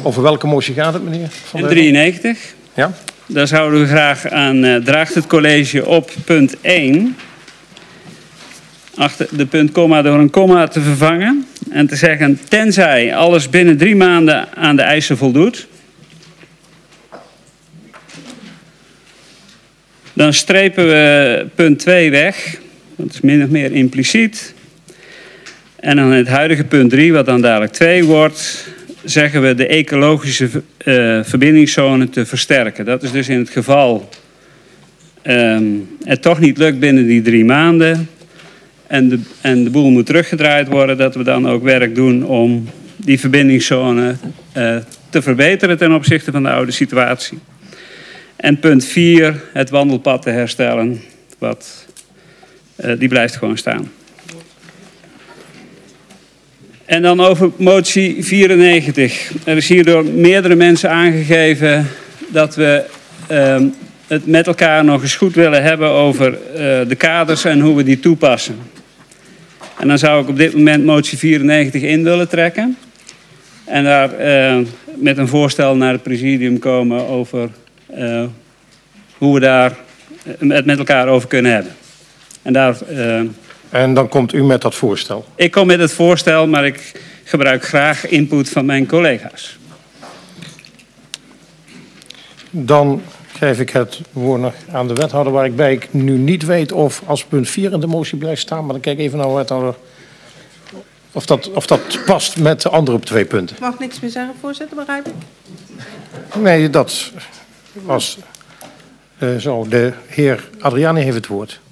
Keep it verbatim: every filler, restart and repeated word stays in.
Over welke motie gaat het, meneer Van der drieënnegentig. Ja. Daar zouden we graag aan uh, draagt het college op punt één. Achter de punt komma door een komma te vervangen. En te zeggen, tenzij alles binnen drie maanden aan de eisen voldoet. Dan strepen we punt twee weg. Dat is min of meer impliciet. En dan het huidige punt drie, wat dan dadelijk twee wordt, zeggen we de ecologische uh, verbindingszone te versterken. Dat is dus in het geval um, het toch niet lukt binnen die drie maanden en de, en de boel moet teruggedraaid worden, dat we dan ook werk doen om die verbindingszone uh, te verbeteren ten opzichte van de oude situatie. En punt vier, het wandelpad te herstellen, wat, uh, die blijft gewoon staan. En dan over motie vierennegentig. Er is hier door meerdere mensen aangegeven dat we uh, het met elkaar nog eens goed willen hebben over uh, de kaders en hoe we die toepassen. En dan zou ik op dit moment motie vierennegentig in willen trekken. En daar uh, met een voorstel naar het presidium komen over uh, hoe we daar het met elkaar over kunnen hebben. En daar... Uh, En dan komt u met dat voorstel? Ik kom met het voorstel, maar ik gebruik graag input van mijn collega's. Dan geef ik het woord nog aan de wethouder, waarbij ik nu niet weet of als punt vier in de motie blijft staan. Maar dan kijk ik even naar de wethouder of dat, of dat past met de andere twee punten. Ik mag niks meer zeggen, voorzitter, begrijp ik? Nee, dat was uh, zo. De heer Adriani heeft het woord.